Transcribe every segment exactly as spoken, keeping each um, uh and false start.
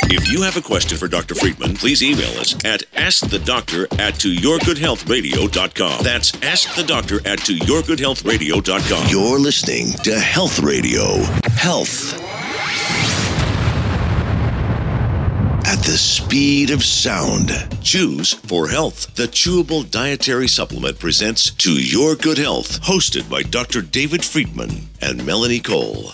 If you have a question for Doctor Friedman, please email us at askthedoctor at to your good health radio dot com. That's askthedoctor at to your good health radio dot com. You're listening to Health Radio. Health at the speed of sound. Choose for Health. The chewable dietary supplement presents To Your Good Health, hosted by Doctor David Friedman and Melanie Cole.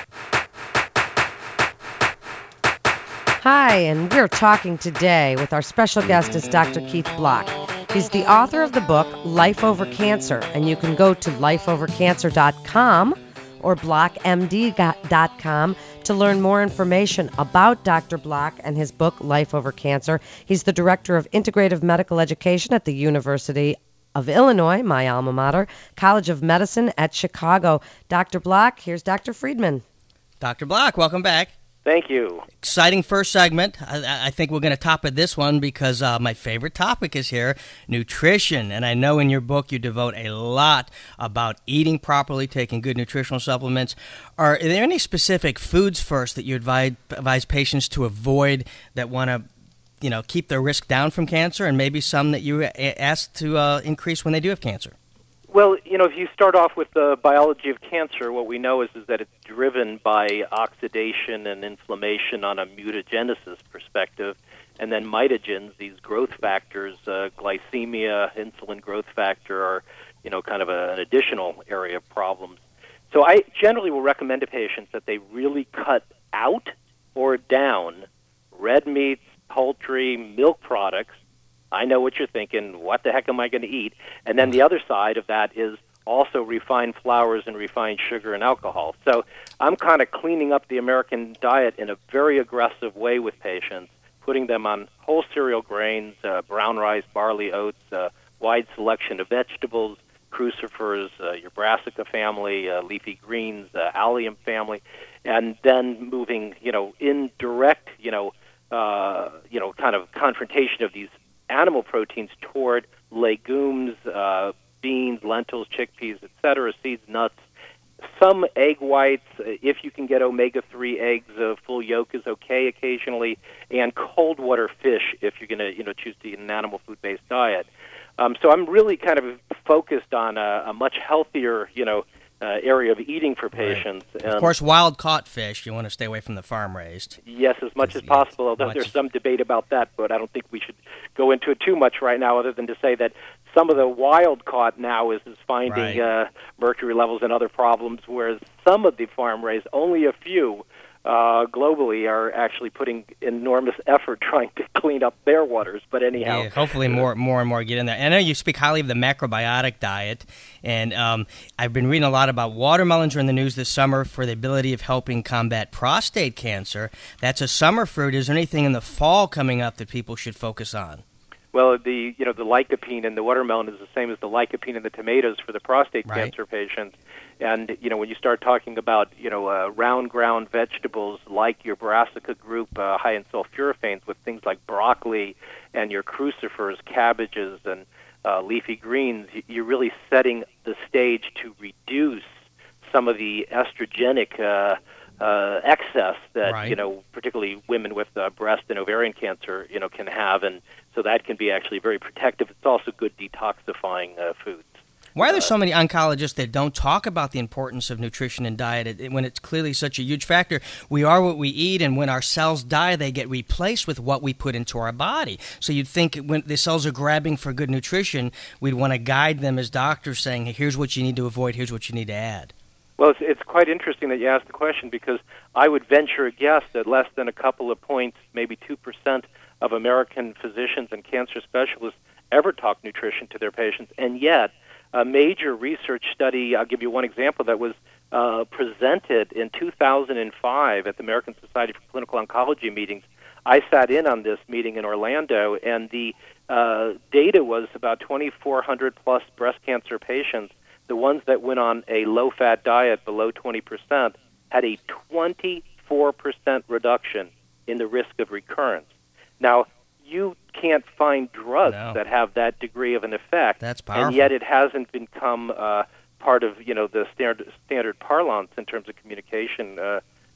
Hi, and we're talking today with our special guest is Doctor Keith Block. He's the author of the book Life Over Cancer, and you can go to life over cancer dot com or block m d dot com to learn more information about Doctor Block and his book Life Over Cancer. He's the Director of Integrative Medical Education at the University of Illinois, my alma mater, College of Medicine at Chicago. Doctor Block, here's Doctor Friedman. Doctor Block, welcome back. Thank you. Exciting first segment. I, I think we're going to top it this one because uh, my favorite topic is here, nutrition. And I know in your book you devote a lot about eating properly, taking good nutritional supplements. Are, are there any specific foods first that you advise, advise patients to avoid that want to, you know, keep their risk down from cancer, and maybe some that you ask to uh, increase when they do have cancer? Well, you know, if you start off with the biology of cancer, what we know is, is that it's driven by oxidation and inflammation on a mutagenesis perspective, and then mitogens, these growth factors, uh, glycemia, insulin growth factor, are, you know, kind of a, an additional area of problems. So I generally will recommend to patients that they really cut out or down red meats, poultry, milk products. I know what you're thinking. What the heck am I going to eat? And then the other side of that is also refined flours and refined sugar and alcohol. So I'm kind of cleaning up the American diet in a very aggressive way with patients, putting them on whole cereal grains, uh, brown rice, barley, oats, uh, wide selection of vegetables, crucifers, uh, your brassica family, uh, leafy greens, uh, allium family, and then moving, you know, in direct, you know, uh, you know, kind of confrontation of these animal proteins toward legumes, uh, beans, lentils, chickpeas, et cetera, seeds, nuts, some egg whites. If you can get omega three eggs, uh, full yolk is okay occasionally, and cold water fish if you're going to, you know, choose to eat an animal food-based diet. Um, so I'm really kind of focused on a, a much healthier, you know, Uh, area of eating for patients. Right. And of course, wild-caught fish, you want to stay away from the farm-raised. Yes, as much as possible, although much there's some debate about that, but I don't think we should go into it too much right now, other than to say that some of the wild-caught now is, is finding right. uh, mercury levels and other problems, whereas some of the farm-raised, only a few, uh, globally are actually putting enormous effort trying to clean up their waters. But anyhow, yeah, hopefully more, more and more get in there. And I know you speak highly of the macrobiotic diet, and um, I've been reading a lot about watermelons are in the news this summer for the ability of helping combat prostate cancer. That's a summer fruit. Is there anything in the fall coming up that people should focus on? Well, the you know the lycopene in the watermelon is the same as the lycopene in the tomatoes for the prostate right. cancer patients. And you know when you start talking about you know uh, round ground vegetables like your brassica group, uh, high in sulforaphanes, with things like broccoli and your crucifers, cabbages, and uh, leafy greens, you're really setting the stage to reduce some of the estrogenic uh, uh, excess that right. you know particularly women with uh, breast and ovarian cancer you know can have, and so that can be actually very protective. It's also good detoxifying uh, foods. Why are there so many oncologists that don't talk about the importance of nutrition and diet when it's clearly such a huge factor? We are what we eat, and when our cells die, they get replaced with what we put into our body. So you'd think when the cells are grabbing for good nutrition, we'd want to guide them as doctors saying, hey, here's what you need to avoid, here's what you need to add. Well, it's, it's quite interesting that you asked the question, because I would venture a guess that less than a couple of points, maybe two percent of American physicians and cancer specialists ever talk nutrition to their patients, and yet a major research study, I'll give you one example, that was uh, presented in two thousand five at the American Society for Clinical Oncology meetings. I sat in on this meeting in Orlando, and the uh, data was about twenty-four hundred plus breast cancer patients. The ones that went on a low-fat diet below twenty percent had a twenty-four percent reduction in the risk of recurrence. Now, you can't find drugs no. that have that degree of an effect. That's powerful. And yet it hasn't become uh, part of, you know, the standard standard parlance in terms of communication uh,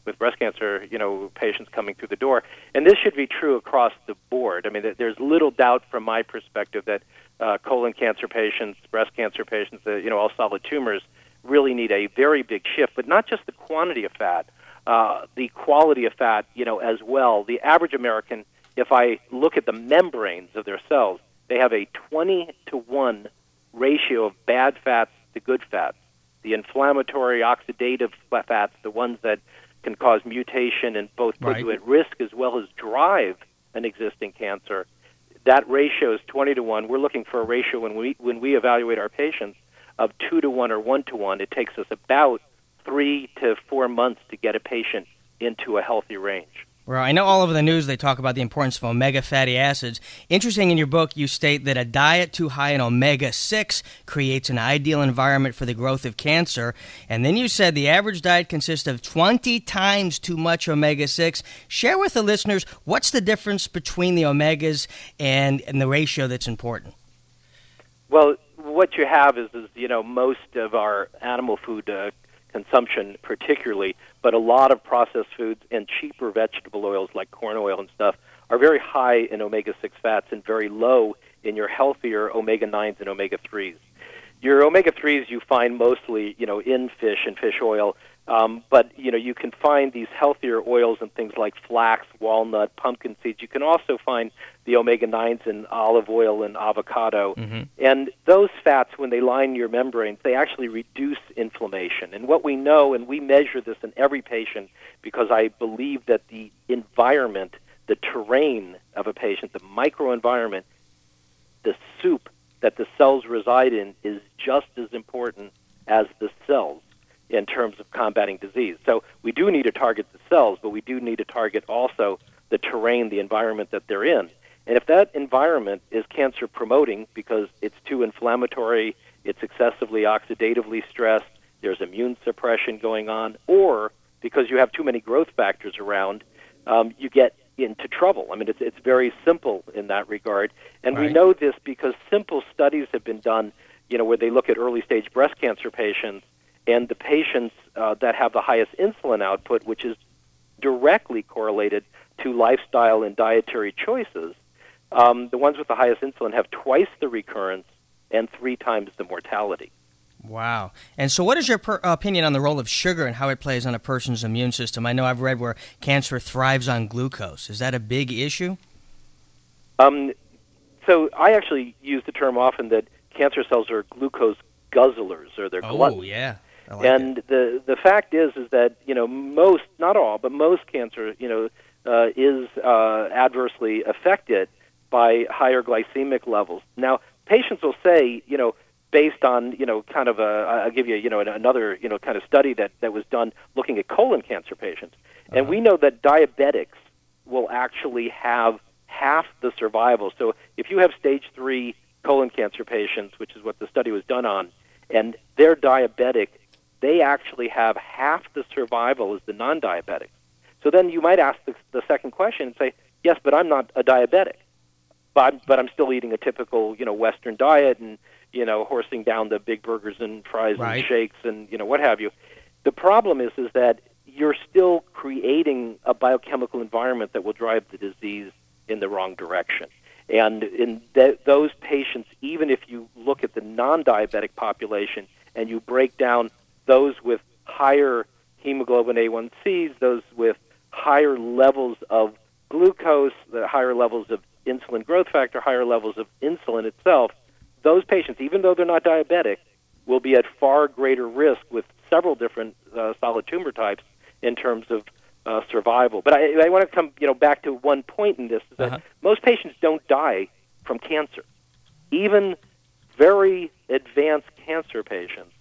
with breast cancer, you know, patients coming through the door. And this should be true across the board. I mean, there's little doubt from my perspective that uh, colon cancer patients, breast cancer patients, uh, you know, all solid tumors really need a very big shift, but not just the quantity of fat, uh, the quality of fat, you know, as well. The average American, if I look at the membranes of their cells, they have a twenty to one ratio of bad fats to good fats. The inflammatory, oxidative fats, the ones that can cause mutation and both put right. you at risk as well as drive an existing cancer. That ratio is twenty to one. We're looking for a ratio when we when we evaluate our patients of two to one or one to one. It takes us about three to four months to get a patient into a healthy range. Well, I know all over the news they talk about the importance of omega fatty acids. Interesting, in your book, you state that a diet too high in omega six creates an ideal environment for the growth of cancer. And then you said the average diet consists of twenty times too much omega six. Share with the listeners, what's the difference between the omegas and, and the ratio that's important? Well, what you have is, is you know, most of our animal food uh, consumption particularly, but a lot of processed foods and cheaper vegetable oils like corn oil and stuff are very high in omega six fats and very low in your healthier omega nines and omega threes. Your omega threes you find mostly, you know, in fish and fish oil, um, but, you know, you can find these healthier oils in things like flax, walnut, pumpkin seeds. You can also find the omega nines in olive oil and avocado. Mm-hmm. And those fats, when they line your membranes, they actually reduce inflammation. And what we know, and we measure this in every patient because I believe that the environment, the terrain of a patient, the microenvironment, the soup that the cells reside in is just as important as the cells in terms of combating disease. So we do need to target the cells, but we do need to target also the terrain, the environment that they're in. And if that environment is cancer-promoting because it's too inflammatory, it's excessively oxidatively stressed, there's immune suppression going on, or because you have too many growth factors around, um, you get into trouble. I mean, it's it's very simple in that regard. And right. we know this because simple studies have been done, you know, where they look at early-stage breast cancer patients, and the patients uh, that have the highest insulin output, which is directly correlated to lifestyle and dietary choices, um, the ones with the highest insulin have twice the recurrence and three times the mortality. Wow. And so what is your per- opinion on the role of sugar and how it plays on a person's immune system? I know I've read where cancer thrives on glucose. Is that a big issue? Um, so I actually use the term often that cancer cells are glucose guzzlers, or they're gluttons. Oh, yeah. I like and it. the the fact is is that, you know, most, not all, but most cancer, you know, uh, is uh, adversely affected by higher glycemic levels. Now, patients will say, you know, based on, you know, kind of a, I'll give you, you know, another, you know, kind of study that, that was done looking at colon cancer patients. Uh-huh. And we know that diabetics will actually have half the survival. So if you have stage three colon cancer patients, which is what the study was done on, and they're diabetic, they actually have half the survival as the non-diabetics. So then you might ask the, the second question and say, yes, but I'm not a diabetic, but I'm, but I'm still eating a typical, you know, Western diet and, you know, horsing down the big burgers and fries right. and shakes and, you know, what have you. The problem is, is that you're still creating a biochemical environment that will drive the disease in the wrong direction. And in th- those patients, even if you look at the non-diabetic population and you break down those with higher hemoglobin A one C's, those with higher levels of glucose, the higher levels of insulin growth factor, higher levels of insulin itself, those patients, even though they're not diabetic, will be at far greater risk with several different uh, solid tumor types in terms of uh, survival. But I, I want to come, you know, back to one point in this: is that uh-huh. most patients don't die from cancer. Even very advanced cancer patients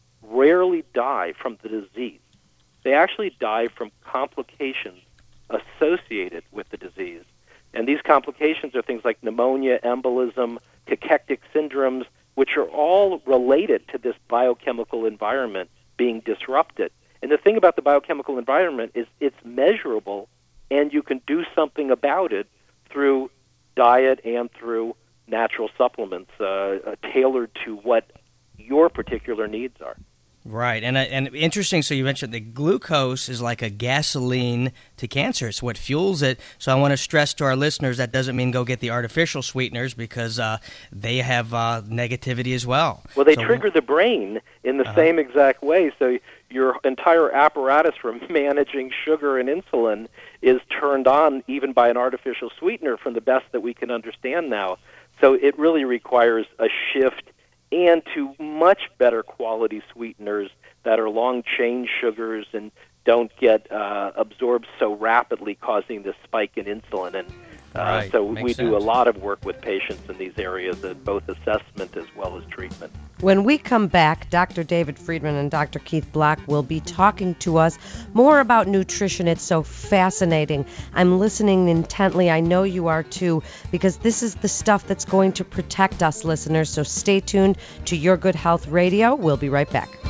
rarely die from the disease. They actually die from complications associated with the disease. And these complications are things like pneumonia, embolism, cachectic syndromes, which are all related to this biochemical environment being disrupted. And the thing about the biochemical environment is it's measurable, and you can do something about it through diet and through natural supplements uh, uh, tailored to what your particular needs are. Right, and uh, and interesting. So you mentioned the glucose is like a gasoline to cancer. It's what fuels it. So I want to stress to our listeners that doesn't mean go get the artificial sweeteners, because uh, they have uh, negativity as well. Well, they so, trigger the brain in the uh-huh. same exact way. So your entire apparatus for managing sugar and insulin is turned on even by an artificial sweetener, from the best that we can understand now. So it really requires a shift and to much better quality sweeteners that are long-chain sugars and don't get uh, absorbed so rapidly, causing this spike in insulin. And uh, right. so Makes we sense. do a lot of work with patients in these areas, at both assessment as well as treatment. When we come back, Doctor David Friedman and Doctor Keith Block will be talking to us more about nutrition. It's so fascinating. I'm listening intently. I know you are too, because this is the stuff that's going to protect us, listeners. So stay tuned to Your Good Health Radio. We'll be right back.